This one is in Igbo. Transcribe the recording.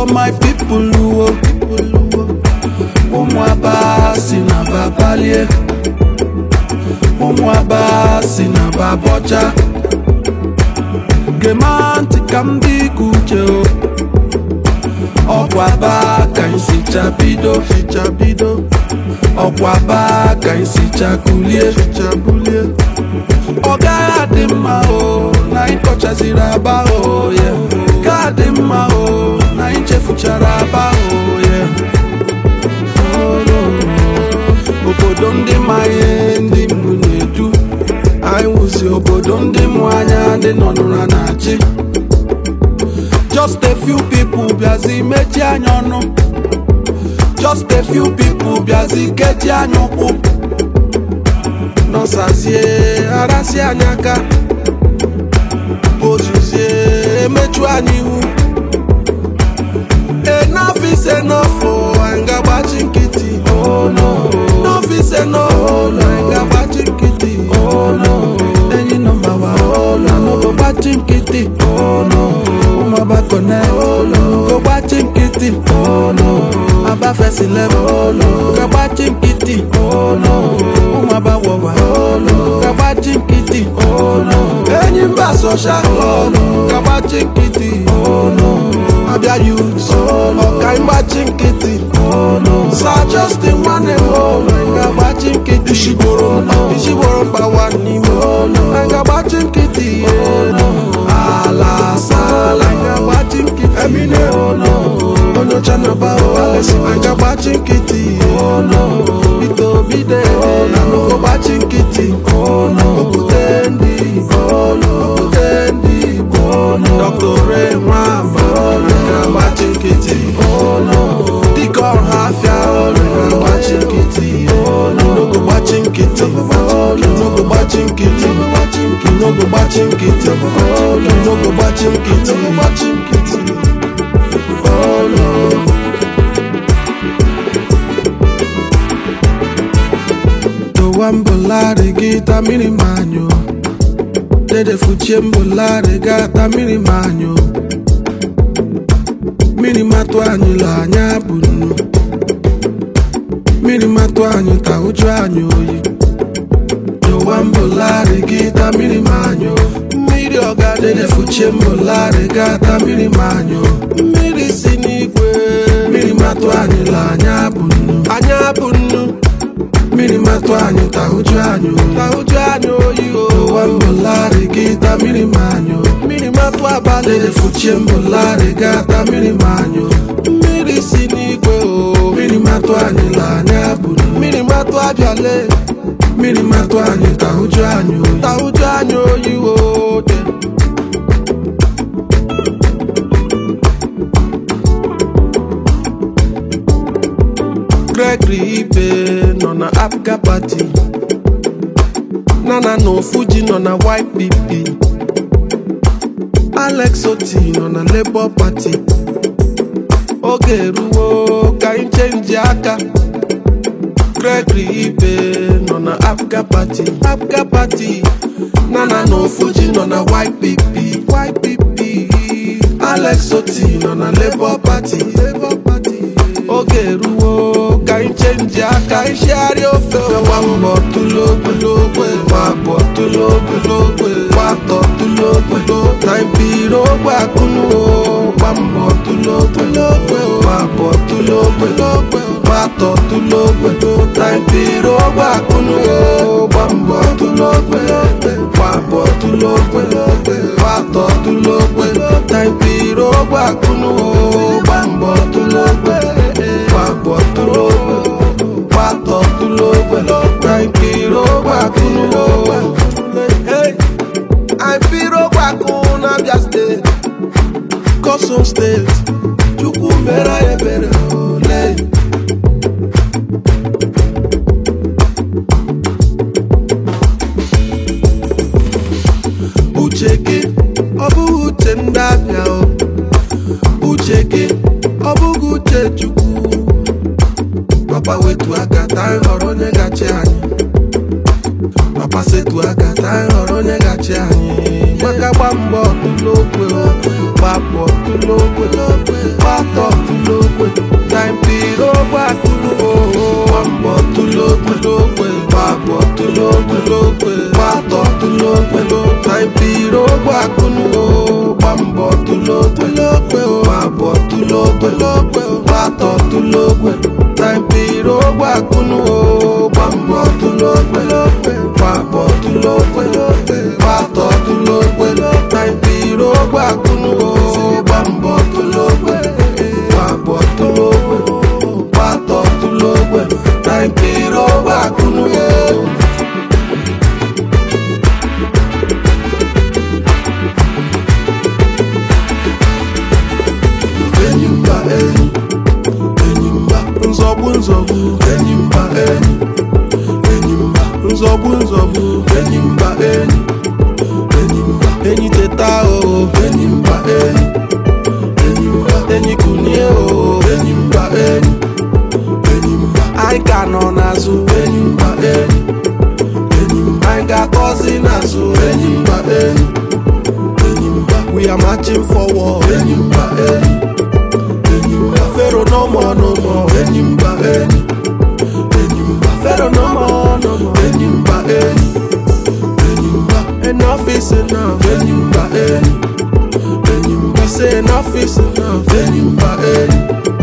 for my people who Umwabasi na babalie Umwabasi na babocha Gemanti kambi kucheo Okwabaka isi chabido Okwabaka isi chakulie Oga dima o na inkocha ziraba o yeah. Ga dima o na inchefu charaba o yeah. Oh no. Obodo ndi maye ndi mbunedu I wuzi obodo ndi mwanya ndi nonura nachi. Just a few people biazi mechi anyono. Just a few people biazi kechi anyoku. Nosazie arasi anyaka Ozuzie emechu anyihu Enough is enough oh Anga bachinkiti oh no Enough is enough oh Anga bachinkiti oh no Eni number one oh no Anogo bachinkiti oh no Umaba connect oh no Go bachinkiti oh no Aba first level oh no Go bachinkiti oh no Umaba wawa oh no Kabachinkiti oh no Enyimba social oh no Kabachinkiti oh no Abia youths oh no Kaimba chinkiti oh no Sa Justin one oh no Kabachinkiti Ishiboro mbawani oh no Kabachinkiti oh no Ala sala Kabachinkiti Emine oh no Ono chanaba oh Alesi Kabachinkiti oh no Bito bide oh no Kabachinkiti oh no Okutendi oh no Okutendi oh no Dr. Ray Mama oh no Kabachinkiti oh no Dikon Hafia oh no Kabachinkiti oh no No Kabachinkiti oh no No Kabachinkiti No Kabachinkiti oh no No Kabachinkiti oh no Wambolare gita mini manyo Dede fuchembolare gata mini manyo Mini matwanyi la nyabunu Mini matwanyi ta ujanyo yi Wambolare gita mini manyo Miri oga dede fuchembolare gata mini manyo Miri sinigwe Mini matwanyi la nyabunu Anyabunu Mini matwanyo ta ujanyo yo Wambolare gita mini manyo Mini matwa balere fuchembolare gata mini manyo Miri sinigwe o Mini matwanyo la nyabunu Mini matwa biale Mini matwanyo ta ujanyo yo Gregory Ibe no na Apga party Nana no Fuji no na YPP Alex Oti no na Labour Party Oge ruo ka change aka Gregory Ibe no na Apga party Nana no Fuji no na YPP Alex Oti no na Labour Party Oge ruo ka change aka ishari ofe Wambo tulogwe Wato tulogwe Na impiro kwa kunu Wambo tulogwe Wato tulogwe Na impiro kwa kunu Wambo tulogwe Wato tulogwe Na impiro kwa kunu Wambo tulogwe Wato tulogwe Na impiro kwa kunu Hey, I piro kwa kunu Abia State Kosom State Chukwu mera ebere ole Uche gị ọ bụghị uche ndị Abia o Uche gị ọ bụghị uche Chukwu Papa wetu aka ta họrọ onye gachi anyị Papa setu aka ta họrọ onye gachi anyị Maka gba mbọ ọtụlụ okwe gbapụ ọtụlogwe gbata ọtụlogwe taipirogwe akụlụ gbambọ ọtụlogwe gbapụ ọtụlogwe gbata ọtụlogwe taipirogwe akụlụ gbambọ ọtụlogwe gbapụ ọtụlogwe gbata ọtụlogwe taipirogwe akụlụ gbambọ ọtụlogwe gbapụ ọtụlogwe gbata ọtụlogwe taipirogwe akụlụ gbambọ ọtụlogwe gbapụ ọtụlogwe gbata ọtụlogwe taipirogwe akụlụ Enyimba enyi Enyimba nzọgbu Enyimba enyi Enyimba nzọgbu Enyimba enyi Enyimba enyi teta o Enyimba enyi Enyimba enyi kunie o Enyimba enyi Enyimba anyị ka nọ n'azụ Enyimba enyi Enyimba anyị ga-akọzi n'azụ Enyimba enyi Enyimba we are marching forward Enyimba enyi Pharaoh no more Enyimba enyi Enyimba Pharaoh no more Enyimba enyi Enyimba enough is enough Enyimba enyi Enyimba say enough is enough Enyimba enyi